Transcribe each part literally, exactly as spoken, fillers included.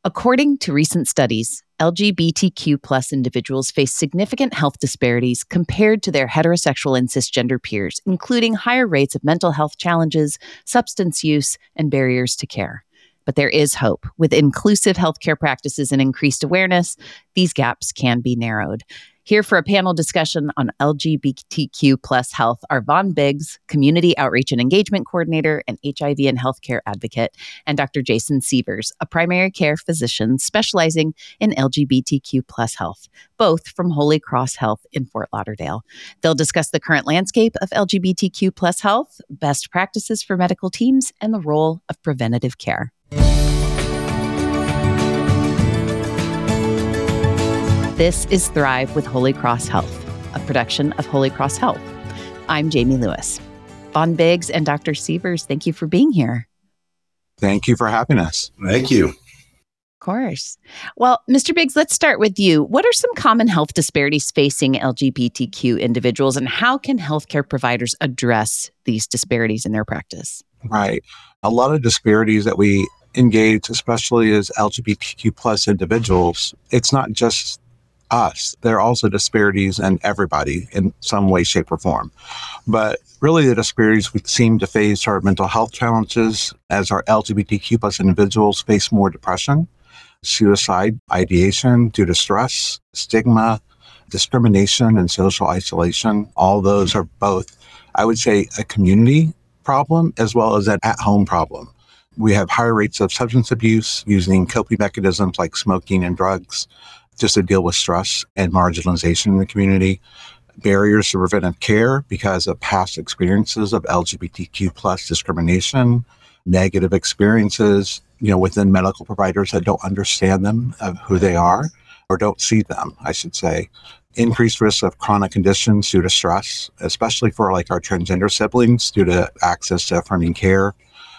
According to recent studies, L G B T Q plus individuals face significant health disparities compared to their heterosexual and cisgender peers, including higher rates of mental health challenges, substance use, and barriers to care. But there is hope. With inclusive healthcare practices and increased awareness, these gaps can be narrowed. Here for a panel discussion on L G B T Q plus health are Vaughn Biggs, Community Outreach and Engagement Coordinator and H I V and Healthcare Advocate, and Doctor Jason Sievers, a primary care physician specializing in L G B T Q plus health, both from Holy Cross Health in Fort Lauderdale. They'll discuss the current landscape of L G B T Q plus health, best practices for medical teams, and the role of preventative care. This is Thrive with Holy Cross Health, a production of Holy Cross Health. I'm Jamie Lewis. Vaughn Biggs and Doctor Sievers, thank you for being here. Thank you for having us. Thank you. Of course. Well, Mister Biggs, let's start with you. What are some common health disparities facing L G B T Q individuals, and how can healthcare providers address these disparities in their practice? Right. A lot of disparities that we engage, especially as L G B T Q plus individuals, it's not just us. There are also disparities in everybody in some way, shape, or form. But really the disparities we seem to face are mental health challenges, as our L G B T Q plus individuals face more depression, suicide ideation due to stress, stigma, discrimination, and social isolation. All those are both, I would say, a community problem as well as an at-home problem. We have higher rates of substance abuse using coping mechanisms like smoking and drugs just to deal with stress and marginalization in the community. Barriers to preventive care because of past experiences of L G B T Q plus discrimination, negative experiences, you know, within medical providers that don't understand them, of who they are, or don't see them, I should say. Increased risk of chronic conditions due to stress, especially for like our transgender siblings due to access to affirming care,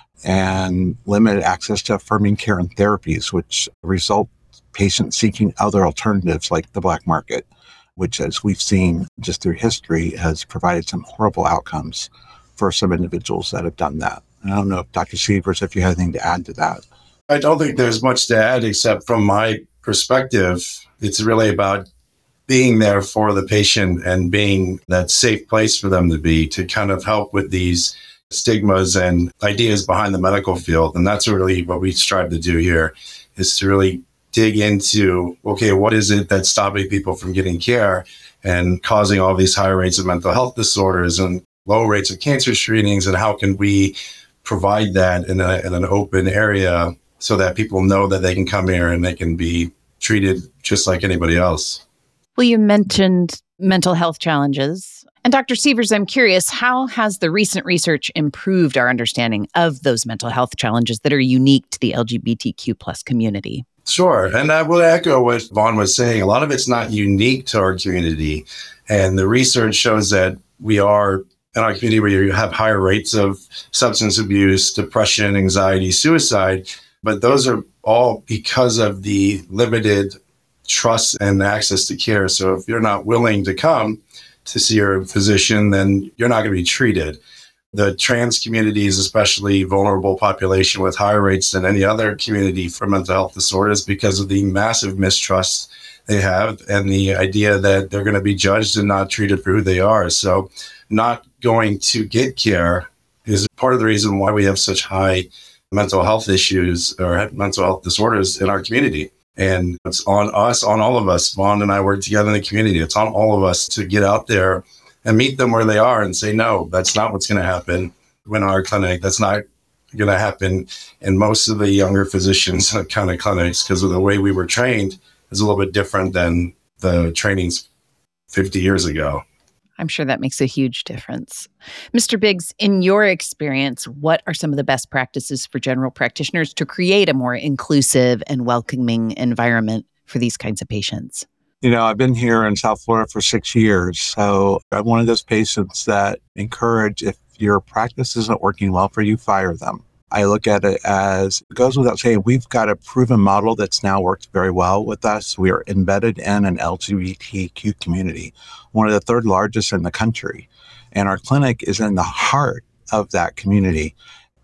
and limited access to affirming care and therapies, which result patients seeking other alternatives like the black market, which, as we've seen just through history, has provided some horrible outcomes for some individuals that have done that. And I don't know if Doctor Sievers, if you have anything to add to that. I don't think there's much to add, except from my perspective, it's really about being there for the patient and being that safe place for them to be, to kind of help with these stigmas and ideas behind the medical field. And that's really what we strive to do here, is to really dig into, okay, what is it that's stopping people from getting care and causing all these high rates of mental health disorders and low rates of cancer screenings, and how can we provide that in, a, in an open area so that people know that they can come here and they can be treated just like anybody else. Well, you mentioned mental health challenges. And Doctor Sievers, I'm curious, how has the recent research improved our understanding of those mental health challenges that are unique to the L G B T Q plus community? Sure. And I will echo what Vaughn was saying. A lot of it's not unique to our community. And the research shows that we are in our community where you have higher rates of substance abuse, depression, anxiety, suicide. But those are all because of the limited trust and access to care. So if you're not willing to come to see your physician, then you're not going to be treated. The trans community is especially vulnerable population with higher rates than any other community for mental health disorders because of the massive mistrust they have and the idea that they're going to be judged and not treated for who they are. So not going to get care is part of the reason why we have such high mental health issues or mental health disorders in our community. And it's on us, on all of us. Vaughn and I work together in the community. It's on all of us to get out there and meet them where they are and say, no, that's not what's going to happen in our clinic. That's not going to happen in most of the younger physicians kind of clinics, because of the way we were trained is a little bit different than the trainings fifty years ago. I'm sure that makes a huge difference. Mister Biggs, in your experience, what are some of the best practices for general practitioners to create a more inclusive and welcoming environment for these kinds of patients? You know, I've been here in South Florida for six years, so I'm one of those patients that encourage, if your practice isn't working well for you, fire them. I look at it as, it goes without saying, we've got a proven model that's now worked very well with us. We are embedded in an L G B T Q community, one of the third largest in the country. And our clinic is in the heart of that community.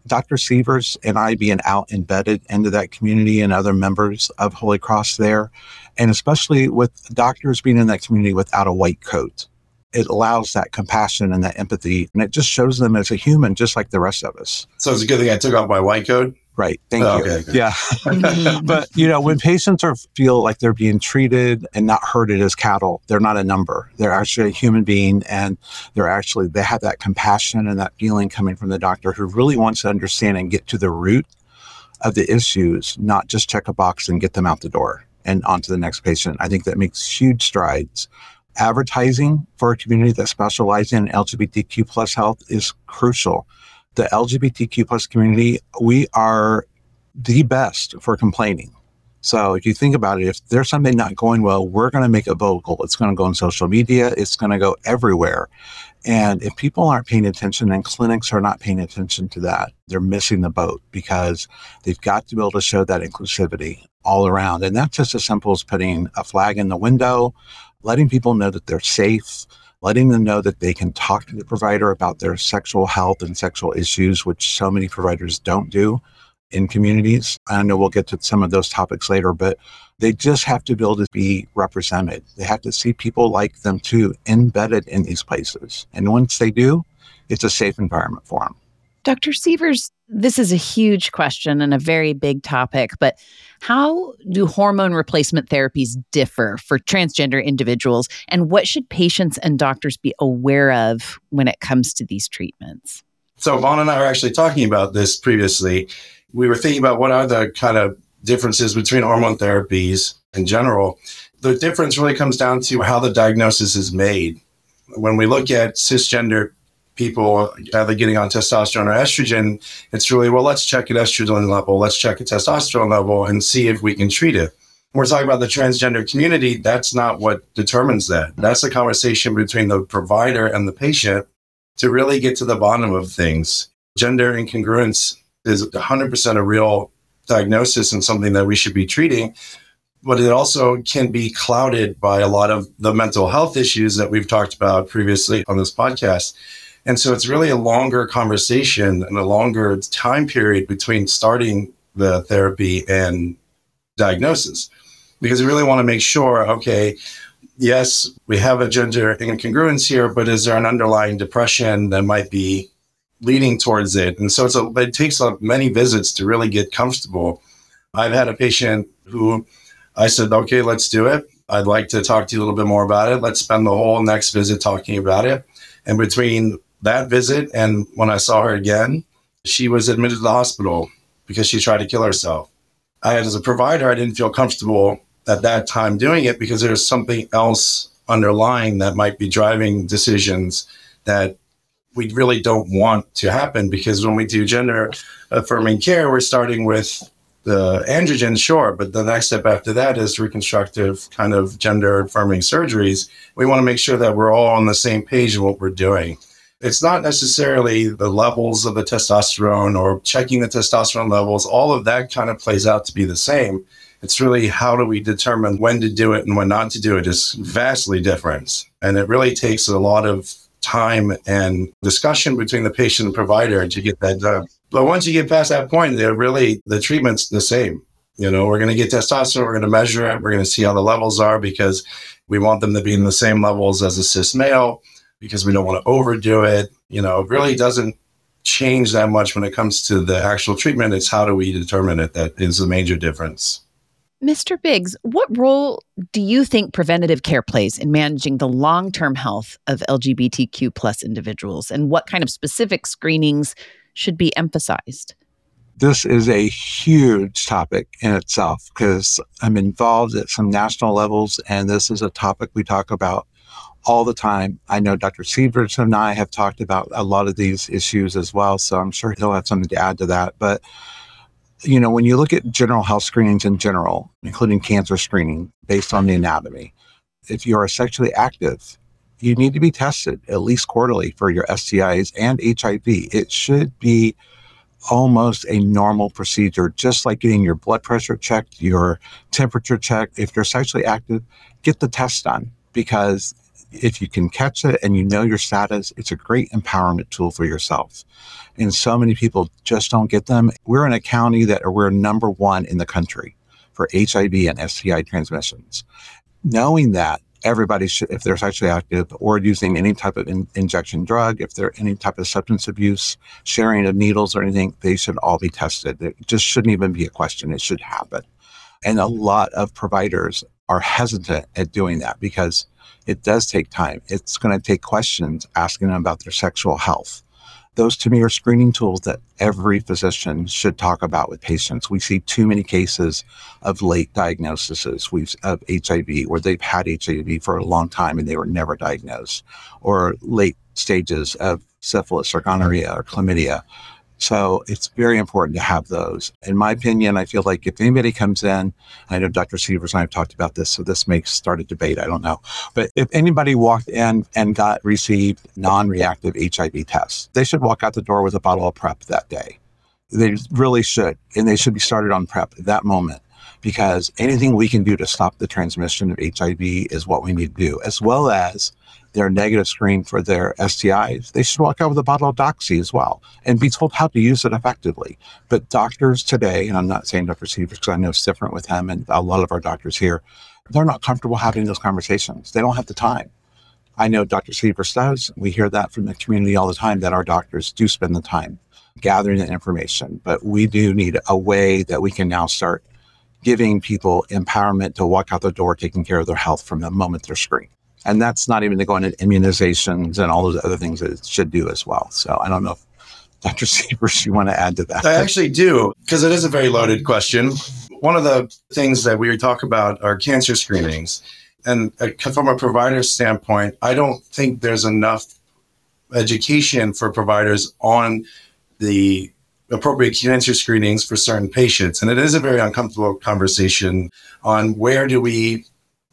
Doctor Sievers and I being out embedded into that community and other members of Holy Cross there, and especially with doctors being in that community without a white coat, it allows that compassion and that empathy, and it just shows them as a human, just like the rest of us. So it's a good thing I took off my white coat? Right. Thank oh, you. Okay, okay. Yeah. But, you know, when patients are feel like they're being treated and not herded as cattle, they're not a number. They're actually a human being, and they're actually, they have that compassion and that feeling coming from the doctor who really wants to understand and get to the root of the issues, not just check a box and get them out the door and onto the next patient. I think that makes huge strides. Advertising for a community that specializes in L G B T Q plus health is crucial. The L G B T Q plus community, we are the best for complaining. So if you think about it, if there's something not going well, we're going to make it vocal. It's going to go on social media. It's going to go everywhere. And if people aren't paying attention and clinics are not paying attention to that, they're missing the boat, because they've got to be able to show that inclusivity all around. And that's just as simple as putting a flag in the window, letting people know that they're safe, letting them know that they can talk to the provider about their sexual health and sexual issues, which so many providers don't do in communities. I know we'll get to some of those topics later, but they just have to be able to be represented. They have to see people like them too, embedded in these places. And once they do, it's a safe environment for them. Doctor Sievers, this is a huge question and a very big topic, but how do hormone replacement therapies differ for transgender individuals, and what should patients and doctors be aware of when it comes to these treatments? So Vaughn and I were actually talking about this previously. We were thinking about what are the kind of differences between hormone therapies in general. The difference really comes down to how the diagnosis is made. When we look at cisgender people either getting on testosterone or estrogen, it's really, well, let's check an estrogen level, let's check a testosterone level and see if we can treat it. When we're talking about the transgender community, that's not what determines that. That's a conversation between the provider and the patient to really get to the bottom of things. Gender incongruence is one hundred percent a real diagnosis and something that we should be treating, but it also can be clouded by a lot of the mental health issues that we've talked about previously on this podcast. And so it's really a longer conversation and a longer time period between starting the therapy and diagnosis, because we really want to make sure, okay, yes, we have a gender incongruence here, but is there an underlying depression that might be leading towards it? And so it's a, it takes a, many visits to really get comfortable. I've had a patient who I said, okay, let's do it. I'd like to talk to you a little bit more about it. Let's spend the whole next visit talking about it. And between that visit and when I saw her again, she was admitted to the hospital because she tried to kill herself. I, as a provider, I didn't feel comfortable at that time doing it because there's something else underlying that might be driving decisions that we really don't want to happen. Because when we do gender affirming care, we're starting with the androgen, sure, but the next step after that is reconstructive kind of gender affirming surgeries. We want to make sure that we're all on the same page in what we're doing. It's not necessarily the levels of the testosterone or checking the testosterone levels. All of that kind of plays out to be the same. It's really how do we determine when to do it and when not to do it is vastly different. And it really takes a lot of time and discussion between the patient and provider to get that done. But once you get past that point, they're really, the treatment's the same. You know, we're going to get testosterone, we're going to measure it, we're going to see how the levels are because we want them to be in the same levels as a cis male because we don't want to overdo it. You know, it really doesn't change that much when it comes to the actual treatment. It's how do we determine it that is the major difference. Mister Biggs, what role do you think preventative care plays in managing the long-term health of L G B T Q plus individuals, and what kind of specific screenings should be emphasized? This is a huge topic in itself because I'm involved at some national levels, and this is a topic we talk about all the time. I know Doctor Sievers and I have talked about a lot of these issues as well, so I'm sure he'll have something to add to that. But you know, when you look at general health screenings in general, including cancer screening based on the anatomy, if you are sexually active, you need to be tested at least quarterly for your S T Is and H I V. It should be almost a normal procedure, just like getting your blood pressure checked, your temperature checked. If you're sexually active, get the test done because If you can catch it and you know your status, it's a great empowerment tool for yourself. And so many people just don't get them. We're in a county that we're number one in the country for H I V and S T I transmissions. Knowing that, everybody should, if they're sexually active or using any type of in, injection drug, if they're any type of substance abuse, sharing of needles or anything, they should all be tested. It just shouldn't even be a question. It should happen. And a lot of providers are hesitant at doing that because it does take time. It's going to take questions asking them about their sexual health. Those to me are screening tools that every physician should talk about with patients. We see too many cases of late diagnoses we've, of H I V where they've had H I V for a long time and they were never diagnosed, or late stages of syphilis or gonorrhea or chlamydia. So it's very important to have those. In my opinion, I feel like if anybody comes in, I know Doctor Sievers and I have talked about this, so this may start a debate, I don't know. But if anybody walked in and got received non-reactive H I V tests, they should walk out the door with a bottle of PrEP that day. They really should. And they should be started on PrEP at that moment, because anything we can do to stop the transmission of H I V is what we need to do, as well as their negative screen for their S T Is. They should walk out with a bottle of Doxy as well and be told how to use it effectively. But doctors today, and I'm not saying Doctor Sievers because I know it's different with him and a lot of our doctors here, they're not comfortable having those conversations. They don't have the time. I know Doctor Sievers does. We hear that from the community all the time, that our doctors do spend the time gathering the information. But we do need a way that we can now start giving people empowerment to walk out the door taking care of their health from the moment they're screened. And that's not even to go into immunizations and all those other things that it should do as well. So I don't know if Doctor Sievers, you want to add to that? I actually do, because it is a very loaded question. One of the things that we talk about are cancer screenings. And from a provider standpoint, I don't think there's enough education for providers on the appropriate cancer screenings for certain patients. And it is a very uncomfortable conversation on where do we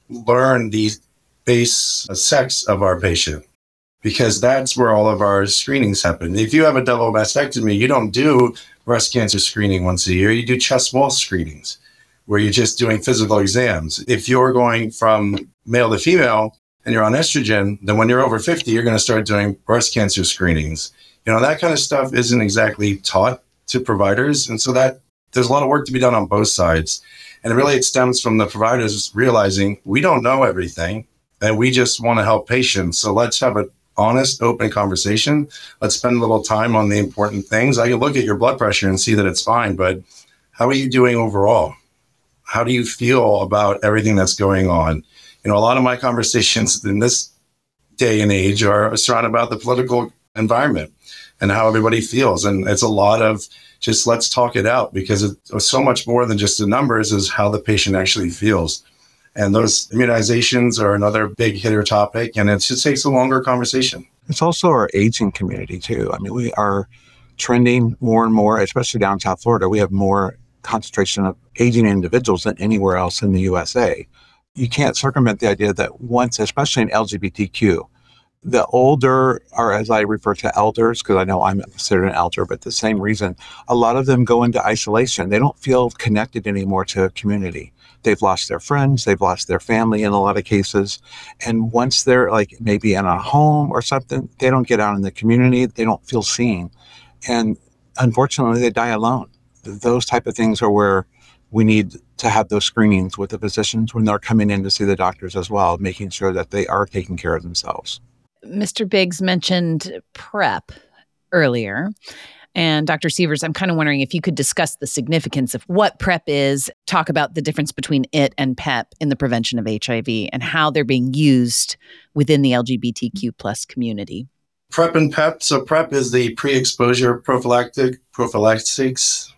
learn the base sex of our patient, because that's where all of our screenings happen. If you have a double mastectomy, you don't do breast cancer screening once a year. You do chest wall screenings where you're just doing physical exams. If you're going from male to female and you're on estrogen, then when you're over fifty, you're going to start doing breast cancer screenings. You know, that kind of stuff isn't exactly taught to providers. And so that there's a lot of work to be done on both sides. And really it stems from the providers realizing we don't know everything and we just want to help patients. So let's have an honest, open conversation. Let's spend a little time on the important things. I can look at your blood pressure and see that it's fine, but how are you doing overall? How do you feel about everything that's going on? You know, a lot of my conversations in this day and age are surrounded about the political environment and how everybody feels. And it's a lot of just let's talk it out, because it's so much more than just the numbers is how the patient actually feels. And those immunizations are another big hitter topic, and it just takes a longer conversation. It's also our aging community too. I mean, we are trending more and more, especially down in South Florida. We have more concentration of aging individuals than anywhere else in the U S A. You can't circumvent the idea that once, especially in L G B T Q, the older, or as I refer to elders, because I know I'm considered an elder, but the same reason, a lot of them go into isolation. They don't feel connected anymore to a community. They've lost their friends, they've lost their family in a lot of cases. And once they're like maybe in a home or something, they don't get out in the community, they don't feel seen. And unfortunately, they die alone. Those type of things are where we need to have those screenings with the physicians when they're coming in to see the doctors as well, making sure that they are taking care of themselves. Mister Biggs mentioned PrEP earlier. And Doctor Sievers, I'm kind of wondering if you could discuss the significance of what PrEP is, talk about the difference between it and PEP in the prevention of H I V and how they're being used within the L G B T Q plus community. PrEP and PEP. So PrEP is the pre-exposure prophylactic prophylaxis,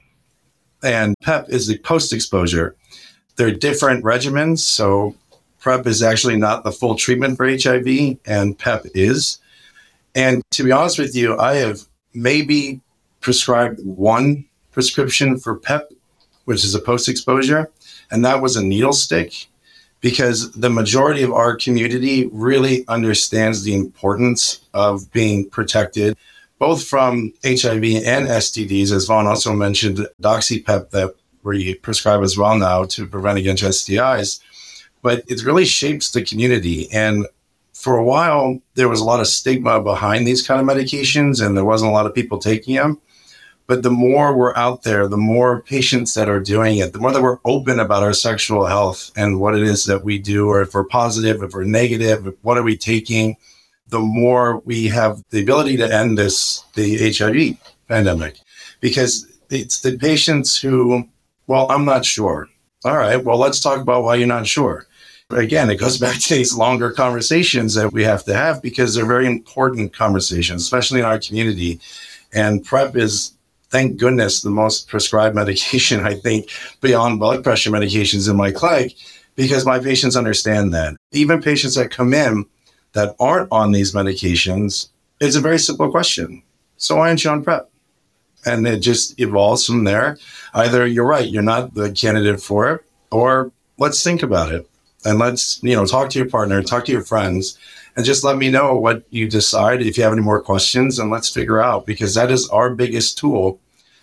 and PEP is the post-exposure. They're different regimens. So PrEP is actually not the full treatment for H I V, and PEP is. And to be honest with you, I have maybe prescribed one prescription for PEP, which is a post-exposure, and that was a needle stick, because the majority of our community really understands the importance of being protected, both from H I V and S T Ds. As Vaughn also mentioned, DoxyPEP that we prescribe as well now to prevent against S T Is. But it really shapes the community. And for a while, there was a lot of stigma behind these kind of medications, and there wasn't a lot of people taking them. But the more we're out there, the more patients that are doing it, the more that we're open about our sexual health and what it is that we do, or if we're positive, if we're negative, what are we taking, the more we have the ability to end this, the H I V pandemic. Because it's the patients who, well, I'm not sure. All right, well, let's talk about why you're not sure. Again, it goes back to these longer conversations that we have to have, because they're very important conversations, especially in our community. And PrEP is, thank goodness, the most prescribed medication, I think, beyond blood pressure medications in my clinic, because my patients understand that. Even patients that come in that aren't on these medications, it's a very simple question. So why aren't you on PrEP? And it just evolves from there. Either you're right, you're not the candidate for it, or let's think about it. And let's, you know, talk to your partner, talk to your friends, and just let me know what you decide. If you have any more questions, and let's figure out, because that is our biggest tool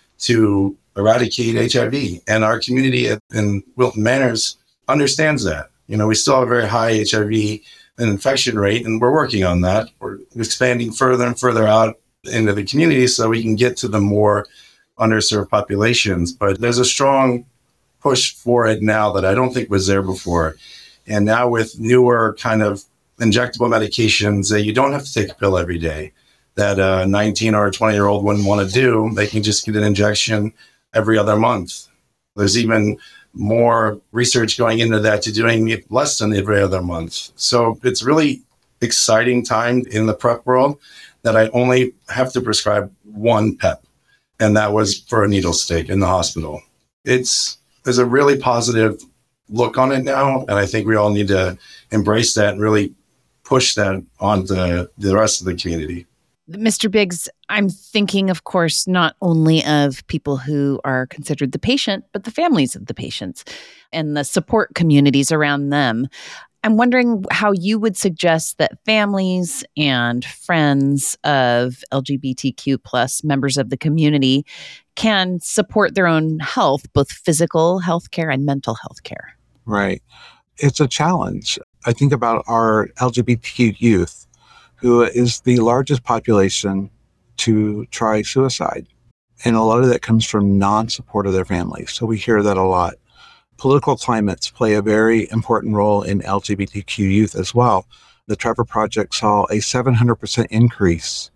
to eradicate H I V. And our community in Wilton Manors understands that. You know, we still have a very high H I V infection rate, and we're working on that. We're expanding further and further out into the community so we can get to the more underserved populations. But there's a strong push for it now that I don't think was there before. And now with newer kind of injectable medications that you don't have to take a pill every day, that a nineteen or a twenty year old wouldn't want to do, they can just get an injection every other month. There's even more research going into that, to doing it less than every other month. So it's really exciting time in the PrEP world that I only have to prescribe one P E P, and that was for a needle stick in the hospital. It's there's a really positive look on it now, and I think we all need to embrace that and really push that on to the rest of the community. Mister Biggs, I'm thinking, of course, not only of people who are considered the patient, but the families of the patients and the support communities around them. I'm wondering how you would suggest that families and friends of L G B T Q plus members of the community can support their own health, both physical health care and mental health care. Right. It's a challenge. I think about our L G B T Q youth, who is the largest population to try suicide. And a lot of that comes from non-support of their families. So we hear that a lot. Political climates play a very important role in L G B T Q youth as well. The Trevor Project saw a seven hundred percent increase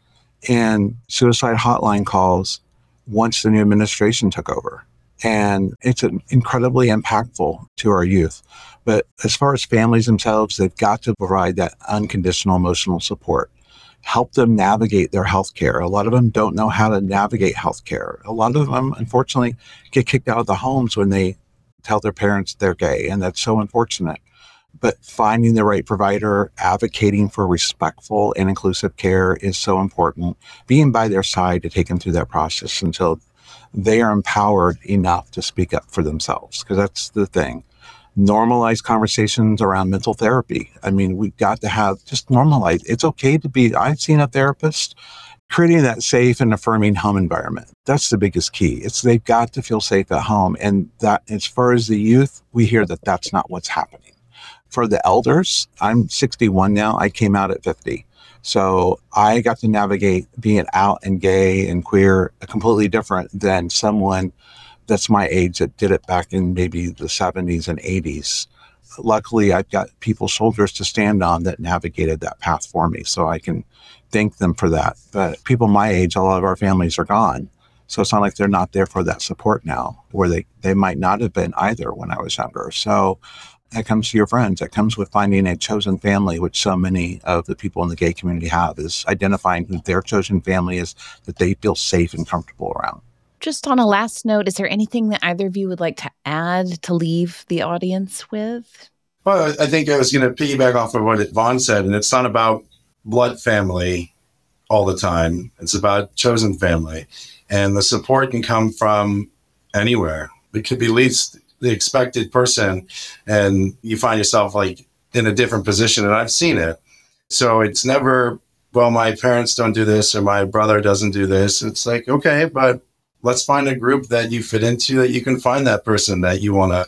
in suicide hotline calls once the new administration took over. And it's incredibly impactful to our youth. But as far as families themselves, they've got to provide that unconditional emotional support. Help them navigate their healthcare. A lot of them don't know how to navigate healthcare. A lot of them, unfortunately, get kicked out of the homes when they tell their parents they're gay, and that's so unfortunate. But finding the right provider, advocating for respectful and inclusive care is so important. Being by their side to take them through that process until they are empowered enough to speak up for themselves, because that's the thing. Normalize conversations around mental therapy. I mean, we've got to have just normalize. It's okay to be, I've seen a therapist, creating that safe and affirming home environment. That's the biggest key. It's they've got to feel safe at home. And that, as far as the youth, we hear that that's not what's happening. For the elders, I'm sixty-one now. I came out at fifty. So I got to navigate being out and gay and queer completely different than someone that's my age that did it back in maybe the seventies and eighties. Luckily, I've got people's shoulders to stand on that navigated that path for me, so I can thank them for that. But people my age, a lot of our families are gone. So it's not like they're not there for that support now, or they, they might not have been either when I was younger. So that comes to your friends. That comes with finding a chosen family, which so many of the people in the gay community have, is identifying who their chosen family is that they feel safe and comfortable around. Just on a last note, is there anything that either of you would like to add to leave the audience with? Well, I think I was going to piggyback off of what Vaughn said, and it's not about blood family all the time. It's about chosen family. And the support can come from anywhere. It could be least the expected person, and you find yourself like in a different position, and I've seen it. So it's never, well, my parents don't do this or my brother doesn't do this. It's like, okay, but let's find a group that you fit into, that you can find that person that you want to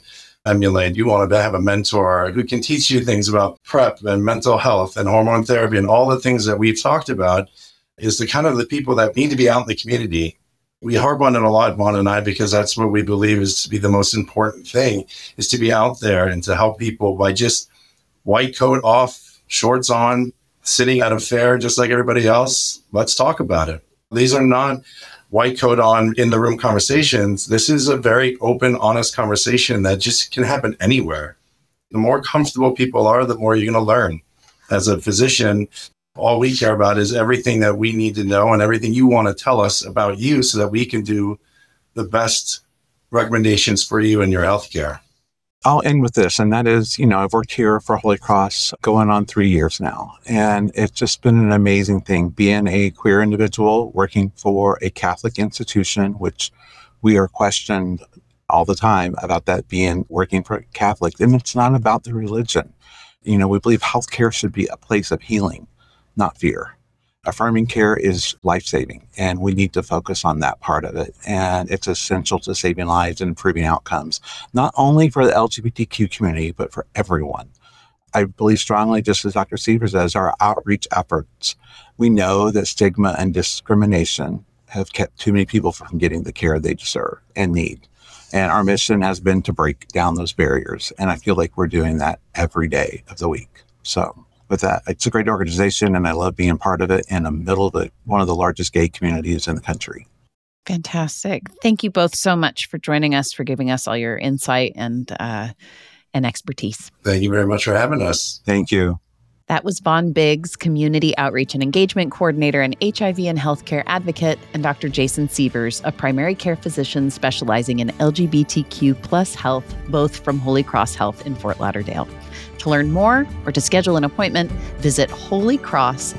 emulate. You want to have a mentor who can teach you things about PrEP and mental health and hormone therapy and all the things that we've talked about is the kind of the people that need to be out in the community. We harp on it a lot, Vaughn and I, because that's what we believe is to be the most important thing, is to be out there and to help people by just white coat off, shorts on, sitting at a fair just like everybody else. Let's talk about it. These are not white coat on in the room conversations. This is a very open, honest conversation that just can happen anywhere. The more comfortable people are, the more you're going to learn. As a physician, all we care about is everything that we need to know and everything you want to tell us about you so that we can do the best recommendations for you and your healthcare. I'll end with this, and that is, you know, I've worked here for Holy Cross going on three years now, and it's just been an amazing thing being a queer individual working for a Catholic institution, which we are questioned all the time about that being working for Catholic. And it's not about the religion. You know, we believe healthcare should be a place of healing, not fear. Affirming care is life-saving, and we need to focus on that part of it. And it's essential to saving lives and improving outcomes, not only for the L G B T Q community, but for everyone. I believe strongly, just as Doctor Sievers says, our outreach efforts. We know that stigma and discrimination have kept too many people from getting the care they deserve and need. And our mission has been to break down those barriers. And I feel like we're doing that every day of the week. So with that, it's a great organization, and I love being part of it in the middle of the, one of the largest gay communities in the country. Fantastic. Thank you both so much for joining us, for giving us all your insight and uh, and expertise. Thank you very much for having us. Thank you. That was Vaughn Biggs, Community Outreach and Engagement Coordinator and H I V and Healthcare Advocate, and Doctor Jason Sievers, a primary care physician specializing in L G B T Q plus health, both from Holy Cross Health in Fort Lauderdale. To learn more or to schedule an appointment, visit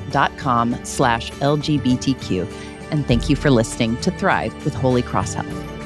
holycross.com slash LGBTQ. And thank you for listening to Thrive with Holy Cross Health.